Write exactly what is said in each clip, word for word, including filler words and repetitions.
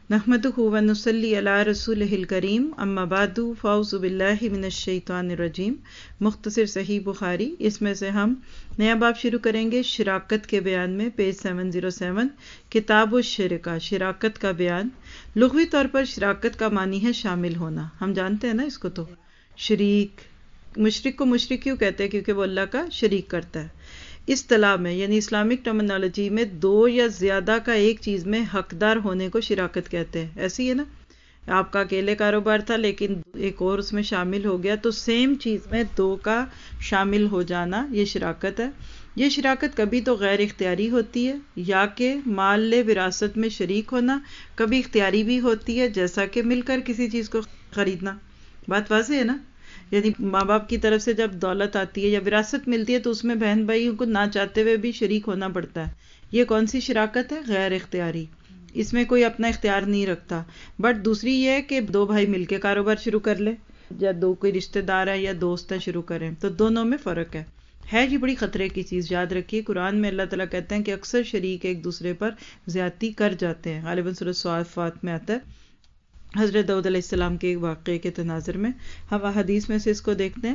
نحمدہ ونصلی علی رسولہ الکریم اما بعد فاعوذ باللہ من الشیطان الرجیم۔ مختصر صحیح بخاری، اس میں سے ہم نیا باب شروع کریں گے شراکت کے بیان میں، پیج سیون زیرو سیون، کتاب الشرکہ، شراکت کا بیان۔ لغوی طور پر شراکت کا معنی ہے شامل ہونا، ہم جانتے ہیں نا اس کو، تو شریک، مشرک کو مشرک کیوں کہتے ہیں؟ کیونکہ وہ اللہ کا شریک کرتا ہے۔ اصطلاح میں یعنی اسلامک ٹرمنالوجی میں دو یا زیادہ کا ایک چیز میں حقدار ہونے کو شراکت کہتے ہیں۔ ایسی ہے نا، آپ کا اکیلے کاروبار تھا لیکن ایک اور اس میں شامل ہو گیا، تو سیم چیز میں دو کا شامل ہو جانا یہ شراکت ہے۔ یہ شراکت کبھی تو غیر اختیاری ہوتی ہے، یا کہ مال وراثت میں شریک ہونا، کبھی اختیاری بھی ہوتی ہے، جیسا کہ مل کر کسی چیز کو خریدنا۔ بات واضح ہے نا؟ یعنی ماں باپ کی طرف سے جب دولت آتی ہے یا وراثت ملتی ہے تو اس میں بہن بھائیوں کو نہ چاہتے ہوئے بھی شریک ہونا پڑتا ہے۔ یہ کون سی شراکت ہے؟ غیر اختیاری، اس میں کوئی اپنا اختیار نہیں رکھتا۔ بٹ دوسری یہ ہے کہ دو بھائی مل کے کاروبار شروع کر لیں، یا دو کوئی رشتہ دار ہے یا دوست ہیں شروع کریں، تو دونوں میں فرق ہے۔ ہے یہ بڑی خطرے کی چیز، یاد رکھیے قرآن میں اللہ تعالیٰ کہتے ہیں کہ اکثر شریک ایک دوسرے پر زیادتی کر جاتے ہیں۔ غالباً سورۃ الصافات میں آتا ہے، حضرت داؤد علیہ السلام کے ایک واقعے کے تناظر میں۔ ہم حدیث میں سے اس کو دیکھتے ہیں۔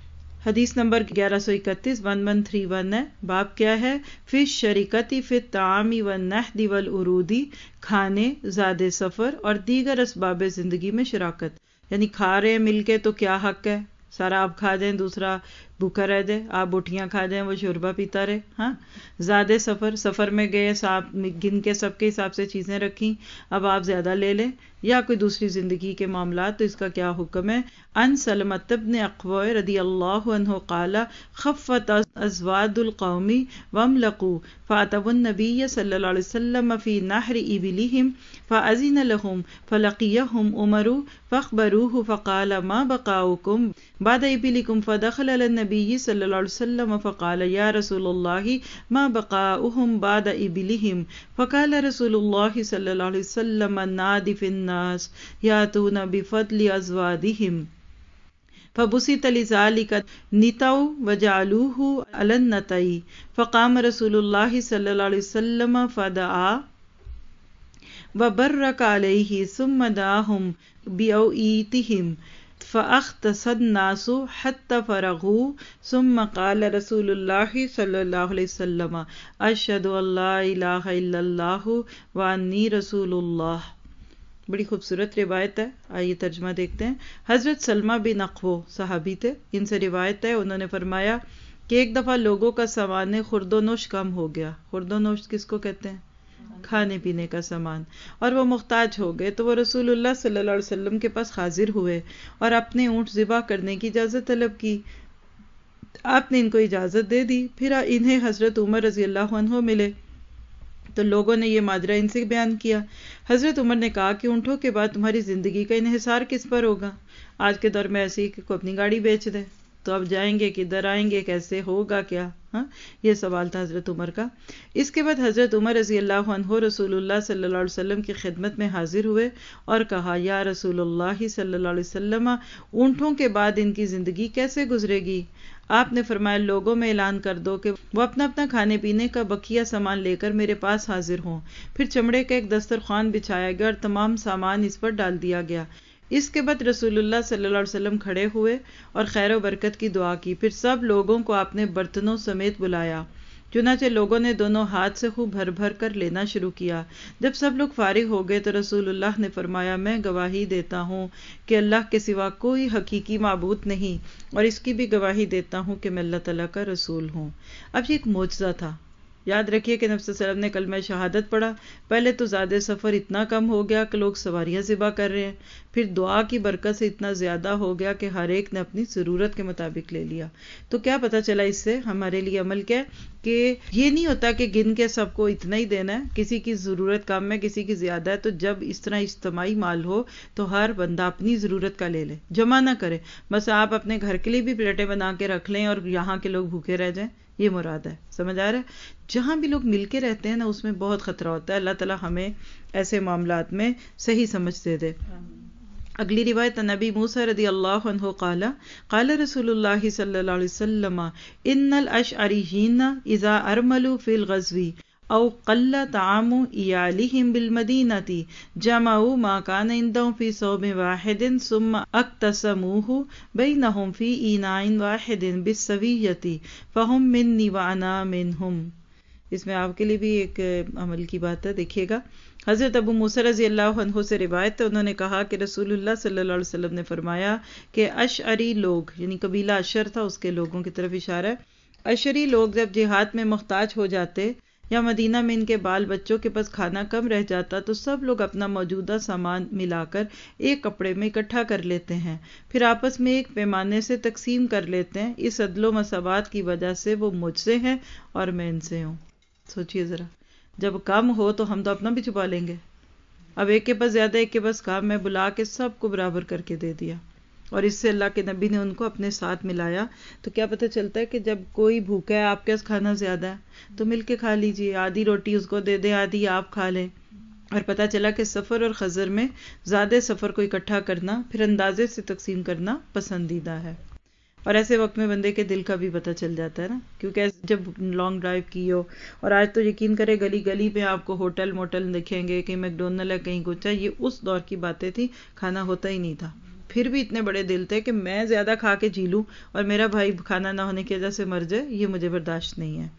حدیث نمبر گیارہ سو اکتیس ون ون تھری ون ہے۔ باب کیا ہے؟ فی الشریکتی فی الطعام والنحد والعروض، کھانے، زاد سفر اور دیگر اسباب زندگی میں شراکت۔ یعنی کھا رہے ہیں مل کے تو کیا حق ہے؟ سارا آپ کھا دیں، دوسرا بھوکا رہ دے، آپ بوٹیاں کھا دیں وہ شوربہ پیتا رہے۔ ہاں، زیادہ سفر، سفر میں گئے، صاحب گن کے سب کے حساب سے چیزیں رکھیں، اب آپ زیادہ لے لیں، یا کوئی دوسری زندگی کے معاملات، تو اس کا کیا حکم ہے؟ ان سلمۃ بن اقوع رضی اللہ عنہ قال خفت ازواد القوم واملقوا فاتوا النبی صلی اللہ علیہ وسلم فی نحر ابلہم فاذن لهم فلقیہم عمر فاخبروہ فقال ما بقاؤکم بعد ابلکم فدخل علی النبی صلی اللہ علیہ وسلم فقال یا رسول اللہ ما بقاؤہم بعد ابلہم فقال رسول اللہ صلی اللہ علیہ وسلم نادی فی الناس یاتون بفضل ازوادہم فبسط لذلك نتوا وجعلوه على النتئی فقام رسول اللہ صلی اللہ علیہ وسلم فدعا وبرك عليه ثم دعاهم بأوئيتهم فاختص الناس حتى فرغوا ثم قال رسول الله صلی اللہ علیہ وسلم اشهد ان لا الہ الا اللہ وانی رسول اللہ۔ بڑی خوبصورت روایت ہے، آئیے ترجمہ دیکھتے ہیں۔ حضرت سلمہ بن اقوع صحابی تھے، ان سے روایت ہے، انہوں نے فرمایا کہ ایک دفعہ لوگوں کا سامان خورد و نوش کم ہو گیا۔ خورد و نوش کس کو کہتے ہیں؟ کھانے پینے کا سامان، اور وہ محتاج ہو گئے، تو وہ رسول اللہ صلی اللہ علیہ وسلم کے پاس حاضر ہوئے اور اپنے اونٹ ذبح کرنے کی اجازت طلب کی۔ آپ نے ان کو اجازت دے دی، پھر انہیں حضرت عمر رضی اللہ عنہ ملے تو لوگوں نے یہ ماجرا ان سے بیان کیا۔ حضرت عمر نے کہا کہ اونٹوں کے بعد تمہاری زندگی کا انحصار کس پر ہوگا؟ آج کے دور میں ایسی کہ کوئی اپنی گاڑی بیچ دے تو اب جائیں گے کدھر، آئیں گے کیسے، ہوگا کیا؟ ہاں، یہ سوال تھا حضرت عمر کا۔ اس کے بعد حضرت عمر رضی اللہ عنہ رسول اللہ صلی اللہ علیہ وسلم کی خدمت میں حاضر ہوئے اور کہا یا رسول اللہ صلی اللہ علیہ وسلم اونٹوں کے بعد ان کی زندگی کیسے گزرے گی؟ آپ نے فرمایا لوگوں میں اعلان کر دو کہ وہ اپنا اپنا کھانے پینے کا بقیہ سامان لے کر میرے پاس حاضر ہوں۔ پھر چمڑے کا ایک دسترخوان بچھایا گیا اور تمام سامان اس پر ڈال دیا گیا۔ اس کے بعد رسول اللہ صلی اللہ علیہ وسلم کھڑے ہوئے اور خیر و برکت کی دعا کی، پھر سب لوگوں کو آپ نے برتنوں سمیت بلایا، چنانچہ لوگوں نے دونوں ہاتھ سے خوب بھر بھر کر لینا شروع کیا۔ جب سب لوگ فارغ ہو گئے تو رسول اللہ نے فرمایا میں گواہی دیتا ہوں کہ اللہ کے سوا کوئی حقیقی معبود نہیں، اور اس کی بھی گواہی دیتا ہوں کہ میں اللہ تعالیٰ کا رسول ہوں۔ اب یہ ایک معجزہ تھا۔ یاد رکھیے کہ نبی صلی اللہ علیہ وسلم نے کلمہ شہادت پڑھا، پہلے تو زیادہ سفر اتنا کم ہو گیا کہ لوگ سواریاں ذبح کر رہے ہیں، پھر دعا کی برکت سے اتنا زیادہ ہو گیا کہ ہر ایک نے اپنی ضرورت کے مطابق لے لیا۔ تو کیا پتہ چلا اس سے ہمارے لیے عمل کیا ہے کہ یہ نہیں ہوتا کہ گن کے سب کو اتنا ہی دینا ہے، کسی کی ضرورت کم ہے کسی کی زیادہ ہے، تو جب اس طرح اجتماعی مال ہو تو ہر بندہ اپنی ضرورت کا لے لے، جمع نہ کرے۔ بس آپ اپنے گھر کے لیے بھی پلیٹیں بنا کے رکھ لیں اور یہاں کے لوگ بھوکے رہ جائیں، یہ مراد ہے۔ سمجھ آ رہا ہے؟ جہاں بھی لوگ مل کے رہتے ہیں نا اس میں بہت خطرہ ہوتا ہے۔ اللہ تعالیٰ ہمیں ایسے معاملات میں صحیح سمجھ دے دے۔ اگلی روایت نبی موسیٰ رضی اللہ عنہ قال قال رسول اللہ صلی اللہ علیہ وسلم ان الاشعریین اذا ارملوا فی الغزو او قل طعام ایالہم بالمدینۃ جمعوا ما کان عندهم فی صوب واحد ثم اقتسموہ بینہم فی اناء واحد بالسویۃ فہم منی وانا منہم. اس میں آپ کے لیے بھی ایک عمل کی بات ہے، دیکھیے گا. حضرت ابو موسیٰ رضی اللہ عنہ سے روایت ہے، انہوں نے کہا کہ رسول اللہ صلی اللہ علیہ وسلم نے فرمایا کہ اشعری لوگ، یعنی قبیلہ اشر تھا، اس کے لوگوں کی طرف اشارہ ہے، اشعری لوگ جب جہاد میں محتاج ہو جاتے یا مدینہ میں ان کے بال بچوں کے پاس کھانا کم رہ جاتا تو سب لوگ اپنا موجودہ سامان ملا کر ایک کپڑے میں اکٹھا کر لیتے ہیں، پھر آپس میں ایک پیمانے سے تقسیم کر لیتے ہیں. اس عدل و مساوات کی وجہ سے وہ مجھ سے ہیں اور میں ان سے ہوں. سوچئے ذرا، جب کم ہو تو ہم تو اپنا بھی چھپا لیں گے. اب ایک کے پاس زیادہ، ایک کے پاس کام، میں بلا کے سب کو برابر کر کے دے دیا، اور اس سے اللہ کے نبی نے ان کو اپنے ساتھ ملایا. تو کیا پتہ چلتا ہے کہ جب کوئی بھوکا ہے، آپ کے پاس کھانا زیادہ ہے تو مل کے کھا لیجئے، آدھی روٹی اس کو دے دیں، آدھی آپ کھا لیں. اور پتہ چلا کہ سفر اور خضر میں زیادہ سفر کو اکٹھا کرنا، پھر اندازے سے تقسیم کرنا پسندیدہ ہے. اور ایسے وقت میں بندے کے دل کا بھی پتہ چل جاتا ہے نا، کیونکہ جب لانگ ڈرائیو کی ہو، اور آج تو یقین کرے گلی گلی پہ آپ کو ہوٹل موٹل دکھیں گے، کہیں میک ڈونلڈ ہے، کہیں کچھ ہے. یہ اس دور کی باتیں تھی، کھانا ہوتا ہی نہیں تھا، پھر بھی اتنے بڑے دل تھے کہ میں زیادہ کھا کے جی لوں اور میرا بھائی کھانا نہ ہونے کی وجہ سے مر جائے، یہ مجھے برداشت نہیں ہے.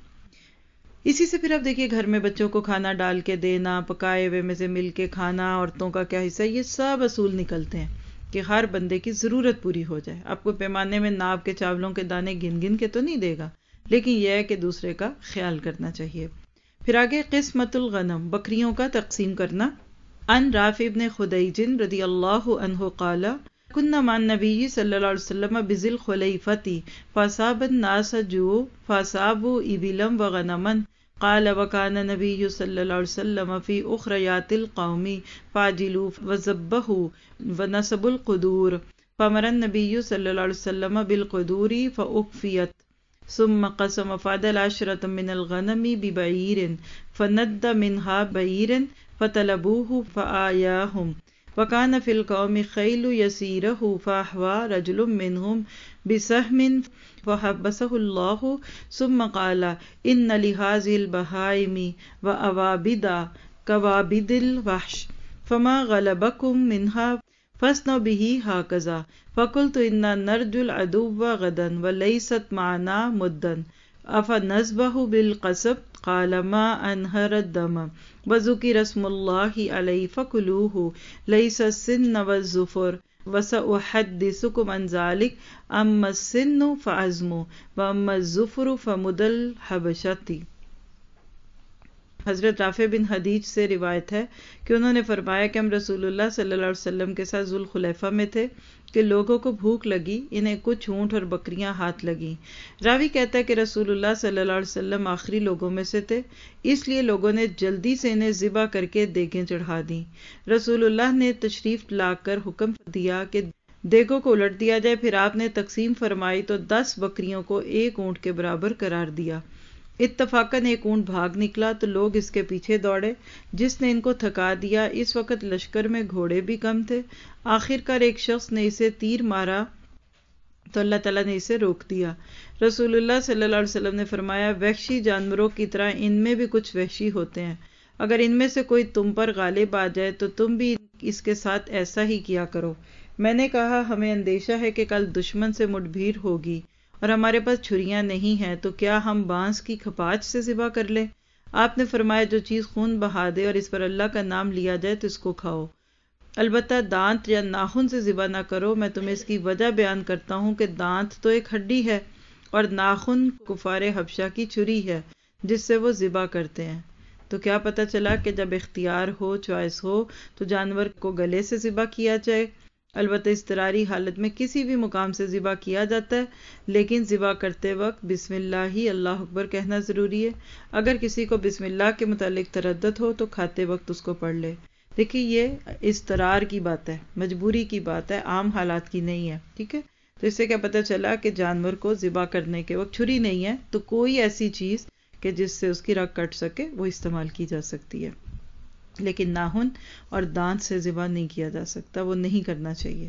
اسی سے پھر اب دیکھیے گھر میں بچوں کو کھانا ڈال کے دینا، پکائے ہوئے میں سے مل کے کھانا، عورتوں کا کیا حصہ، یہ سب اصول نکلتے ہیں کہ ہر بندے کی ضرورت پوری ہو جائے. آپ کو پیمانے میں ناپ کے چاولوں کے دانے گن گن کے تو نہیں دے گا، لیکن یہ ہے کہ دوسرے کا خیال کرنا چاہیے. پھر آگے قسمت الغنم، بکریوں کا تقسیم کرنا. ان رافع بن خدیج رضی اللہ عنہ قال كنا مع النبي صلی اللہ علیہ وسلم بذی الخلیفۃ فاصاب الناس جوع فاصابوا ابلا وغنما قال وكان النبي صلی اللہ علیہ وسلم في اخريات القوم فاجلوا وذبحوا ونصبوا القدور فامر النبي صلی اللہ علیہ وسلم بالقدور فاكفيت ثم قسم فعدل عشرة من الغنم ببعير فند منها بعير فطلبوه فآياهم وكان في القوم خيل يسيره فأحوى رجل منهم بسهم فحبسه الله ثم قال إن لهذه البهائم وأوابد كوابد الوحش فما غلبكم منها فاصنعوا به هكذا فقلت إنا نرجو العدو غدا وليست معنا مدا أفنذبح بالقصب قال ما أنهر الدم وذكر اسم الله عليه فكلوه ليس السن والظفر وسأحدثكم عن ذلك أما السن فعزم وأما الظفر فمد الحبشة. حضرت رافع بن خدیج سے روایت ہے کہ انہوں نے فرمایا کہ ہم رسول اللہ صلی اللہ علیہ وسلم کے ساتھ ذوالخلیفہ میں تھے کہ لوگوں کو بھوک لگی، انہیں کچھ اونٹ اور بکریاں ہاتھ لگیں. راوی کہتا ہے کہ رسول اللہ صلی اللہ علیہ وسلم آخری لوگوں میں سے تھے، اس لیے لوگوں نے جلدی سے انہیں ذبح کر کے دیگیں چڑھا دیں. رسول اللہ نے تشریف لا کر حکم دیا کہ دیگوں کو الٹ دیا جائے، پھر آپ نے تقسیم فرمائی تو دس بکریوں کو ایک اونٹ کے برابر قرار دیا. اتفاقاً ایک اونٹ بھاگ نکلا تو لوگ اس کے پیچھے دوڑے، جس نے ان کو تھکا دیا. اس وقت لشکر میں گھوڑے بھی کم تھے. آخر کار ایک شخص نے اسے تیر مارا تو اللہ تعالیٰ نے اسے روک دیا. رسول اللہ صلی اللہ علیہ وسلم نے فرمایا وحشی جانوروں کی طرح ان میں بھی کچھ وحشی ہوتے ہیں، اگر ان میں سے کوئی تم پر غالب آ جائے تو تم بھی اس کے ساتھ ایسا ہی کیا کرو. میں نے کہا ہمیں اندیشہ ہے کہ کل دشمن سے مٹ بھیڑ ہوگی اور ہمارے پاس چھریاں نہیں ہیں، تو کیا ہم بانس کی کھپاچ سے ذبح کر لیں؟ آپ نے فرمایا جو چیز خون بہا دے اور اس پر اللہ کا نام لیا جائے تو اس کو کھاؤ، البتہ دانت یا ناخن سے ذبح نہ کرو. میں تمہیں اس کی وجہ بیان کرتا ہوں کہ دانت تو ایک ہڈی ہے اور ناخن کفار حبشہ کی چھری ہے جس سے وہ ذبح کرتے ہیں. تو کیا پتہ چلا کہ جب اختیار ہو، چوائس ہو، تو جانور کو گلے سے ذبح کیا جائے. البتہ اضطراری حالت میں کسی بھی مقام سے ذبح کیا جاتا ہے، لیکن ذبح کرتے وقت بسم اللہ ہی اللہ اکبر کہنا ضروری ہے. اگر کسی کو بسم اللہ کے متعلق تردد ہو تو کھاتے وقت اس کو پڑھ لے. دیکھیے یہ اضطرار کی بات ہے، مجبوری کی بات ہے، عام حالات کی نہیں ہے. ٹھیک ہے، تو اس سے کیا پتہ چلا کہ جانور کو ذبح کرنے کے وقت چھری نہیں ہے تو کوئی ایسی چیز کہ جس سے اس کی رگ کٹ سکے وہ استعمال کی جا سکتی ہے، لیکن ناخن اور دانت سے ذبح نہیں کیا جا سکتا، وہ نہیں کرنا چاہیے.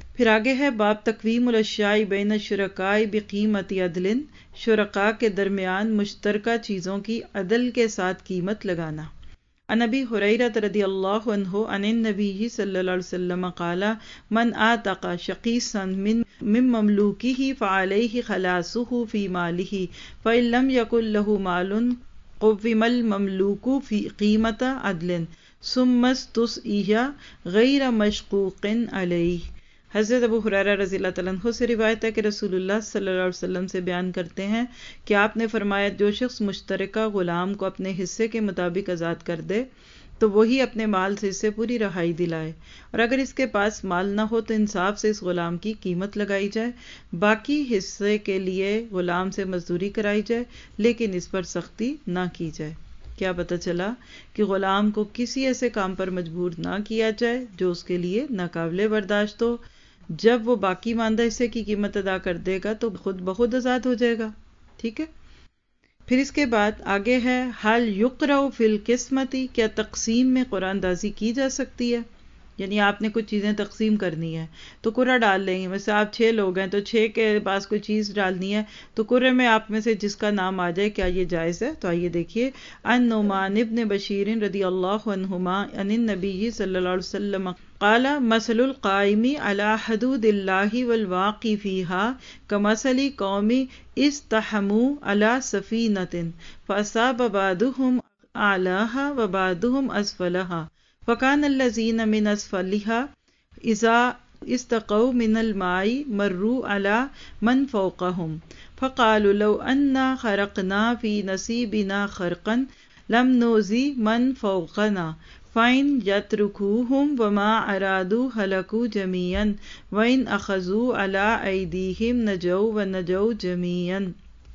پھر آگے ہے باب تقویم الاشیاء بین الشرکاء بقیمت عدل، شرکاء کے درمیان مشترکہ چیزوں کی عدل کے ساتھ قیمت لگانا۔ عن ابی ہریرہ رضی اللہ عنہ عن النبی صلی اللہ علیہ وسلم قال من اعتق شقیصا من من مملوکہ فعلیہ خلاصہ فی مالہ فإن لم یکن لہ مال قوم المملوک فی قیمت عدل ثم استسعی غیر مشقوق علیہ۔ حضرت ابو ہریرہ رضی اللہ تعالیٰ عنہ سے روایت ہے کہ رسول اللہ صلی اللہ علیہ وسلم سے بیان کرتے ہیں کہ آپ نے فرمایا جو شخص مشترکہ غلام کو اپنے حصے کے مطابق آزاد کر دے تو وہی اپنے مال سے اسے پوری رہائی دلائے، اور اگر اس کے پاس مال نہ ہو تو انصاف سے اس غلام کی قیمت لگائی جائے، باقی حصے کے لیے غلام سے مزدوری کرائی جائے لیکن اس پر سختی نہ کی جائے۔ کیا پتہ چلا کہ غلام کو کسی ایسے کام پر مجبور نہ کیا جائے جو اس کے لیے ناقابل برداشت ہو۔ جب وہ باقی ماندہ حصے کی قیمت ادا کر دے گا تو خود بخود آزاد ہو جائے گا، ٹھیک ہے۔ پھر اس کے بعد آگے ہے حل یقرأ فی القسمۃ، کیا تقسیم میں قرآن اندازی کی جا سکتی ہے؟ یعنی آپ نے کچھ چیزیں تقسیم کرنی ہے تو قرعہ ڈال لیں گے، ویسے آپ چھ لوگ ہیں تو چھ کے پاس کوئی چیز ڈالنی ہے تو قرعے میں آپ میں سے جس کا نام آ جائے، کیا یہ جائز ہے؟ تو آئیے دیکھیے، ان نعمان ابن بشیر رضی اللہ عنہما عن النبی صلی اللہ علیہ وسلم قال مثل القائم علی حدود اللہ والواقی فیہا کمثل قوم استحموا علی سفینۃ فاصاب بعضهم اعلاہا وبعضهم اسفلہا فکان الذین من اسفلها اذا استقوا من الماء مروا علی من فوقهم فقالوا لو انا خرقنا فی نصیبنا خرقا لم نؤذی من فوقنا فَإِنْ يَتْرُكُوهُمْ وَمَا أَرَادُوا هَلَكُوا جَمِيعًا وَإِنْ أَخَذُوا عَلَىٰ أَيْدِيهِمْ نَجَوْا وَنَجَوْا جَمِيعًا۔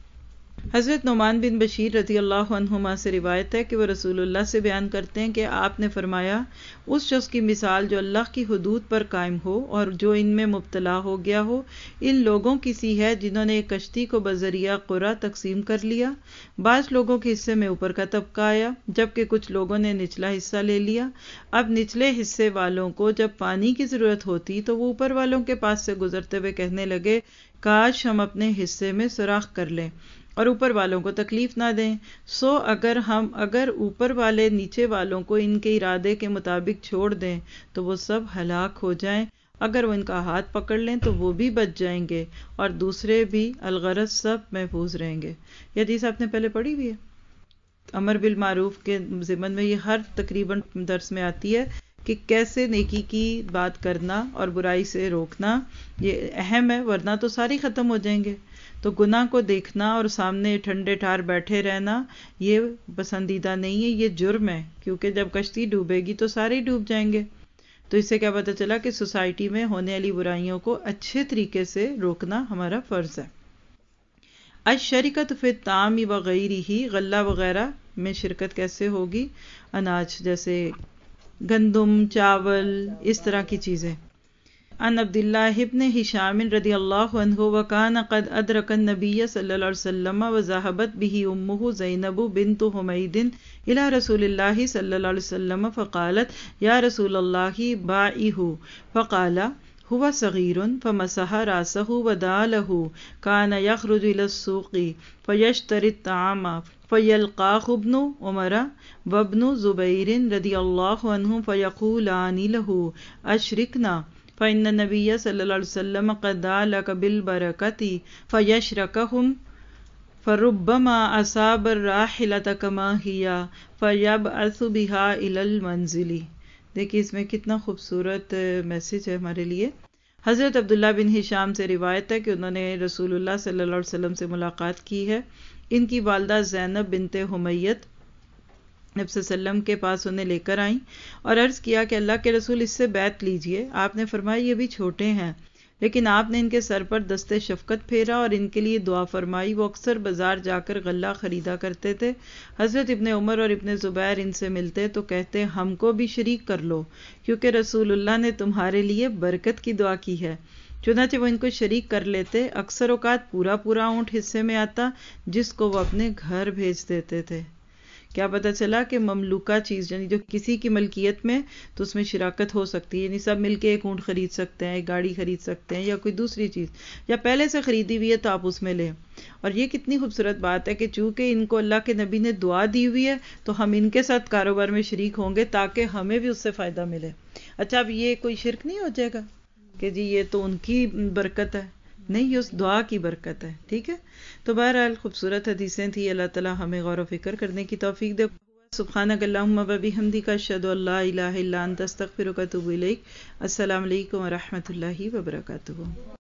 حضرت نعمان بن بشیر رضی اللہ عنہما سے روایت ہے کہ وہ رسول اللہ سے بیان کرتے ہیں کہ آپ نے فرمایا اس شخص کی مثال جو اللہ کی حدود پر قائم ہو اور جو ان میں مبتلا ہو گیا ہو، ان لوگوں کی سی ہے جنہوں نے ایک کشتی کو بذریعہ قرعہ تقسیم کر لیا۔ بعض لوگوں کے حصے میں اوپر کا طبقہ آیا جبکہ کچھ لوگوں نے نچلا حصہ لے لیا۔ اب نچلے حصے والوں کو جب پانی کی ضرورت ہوتی تو وہ اوپر والوں کے پاس سے گزرتے ہوئے کہنے لگے کاش ہم اپنے حصے میں سوراخ کر لیں اور اوپر والوں کو تکلیف نہ دیں۔ سو اگر ہم اگر اوپر والے نیچے والوں کو ان کے ارادے کے مطابق چھوڑ دیں تو وہ سب ہلاک ہو جائیں، اگر وہ ان کا ہاتھ پکڑ لیں تو وہ بھی بچ جائیں گے اور دوسرے بھی الغرض سب محفوظ رہیں گے۔ یہ حدیث آپ نے پہلے پڑھی ہوئی ہے۔ امر بالمعروف کے ضمن میں یہ ہر تقریباً درس میں آتی ہے کہ کیسے نیکی کی بات کرنا اور برائی سے روکنا یہ اہم ہے، ورنہ تو ساری ختم ہو جائیں گے۔ تو گناہ کو دیکھنا اور سامنے ٹھنڈے ٹھار بیٹھے رہنا یہ پسندیدہ نہیں ہے، یہ جرم ہے، کیونکہ جب کشتی ڈوبے گی تو سارے ڈوب جائیں گے۔ تو اس سے کیا پتہ چلا کہ سوسائٹی میں ہونے والی برائیوں کو اچھے طریقے سے روکنا ہمارا فرض ہے۔ الشرکت فی الطعام وغیرہ، غلہ وغیرہ میں شرکت کیسے ہوگی؟ اناج جیسے گندم، چاول، اس طرح کی چیزیں۔ عن عبداللہ ابن ہشام رضی اللہ عنہ وکان قد ادرک النبی صلی اللہ علیہ وسلم وذهبت به امہ زینب بنت حمید الى رسول اللہ صلی اللہ علیہ وسلم فقالت یا رسول اللہ باعہ فقال هو صغیر فمسح راسه ودعا كان يخرج الى السوق فيشتري الطعام فيلقاه ابن عمر وابن زبیر رضی اللہ عنہ فيقولان له اشرکنا فإن النبي صلی اللہ علیہ وسلم قد دعا لك بالبرکة فيشركهم فربما أصاب الراحلة كما هي فيبعث بها إلى المنزل۔ دیکھیے اس میں کتنا خوبصورت میسج ہے ہمارے لیے۔ حضرت عبداللہ بن ہشام سے روایت ہے کہ انہوں نے رسول اللہ صلی اللہ علیہ وسلم سے ملاقات کی ہے۔ ان کی والدہ زینب بنت حمیت نبی صلی اللہ علیہ وسلم کے پاس انہیں لے کر آئیں اور عرض کیا کہ اللہ کے رسول اس سے بیعت لیجئے۔ آپ نے فرمایا یہ بھی چھوٹے ہیں، لیکن آپ نے ان کے سر پر دست شفقت پھیرا اور ان کے لیے دعا فرمائی۔ وہ اکثر بازار جا کر غلہ خریدا کرتے تھے۔ حضرت ابن عمر اور ابن زبیر ان سے ملتے تو کہتے ہم کو بھی شریک کر لو کیونکہ رسول اللہ نے تمہارے لیے برکت کی دعا کی ہے۔ چنانچہ وہ ان کو شریک کر لیتے۔ اکثر اوقات پورا پورا اونٹ حصے میں آتا جس کو وہ اپنے گھر بھیج دیتے تھے۔ کیا پتہ چلا کہ مملوکہ چیز یعنی جو کسی کی ملکیت میں تو اس میں شراکت ہو سکتی ہے، یعنی سب مل کے ایک اونٹ خرید سکتے ہیں، ایک گاڑی خرید سکتے ہیں یا کوئی دوسری چیز، یا پہلے سے خریدی ہوئی ہے تو آپ اس میں لیں۔ اور یہ کتنی خوبصورت بات ہے کہ چونکہ ان کو اللہ کے نبی نے دعا دی ہوئی ہے تو ہم ان کے ساتھ کاروبار میں شریک ہوں گے تاکہ ہمیں بھی اس سے فائدہ ملے۔ اچھا اب یہ کوئی شرک نہیں ہو جائے گا کہ جی یہ تو ان کی برکت ہے، نہیں، یہ اس دعا کی برکت ہے، ٹھیک ہے۔ تو بہرحال خوبصورت حدیثیں تھی، اللہ تعالی ہمیں غور و فکر کرنے کی توفیق دے۔ سبحانک اللہم و بحمدک، اشہد ان لا الہ الا انت، استغفرک و اتوب الیک۔ السلام علیکم ورحمۃ اللہ وبرکاتہ۔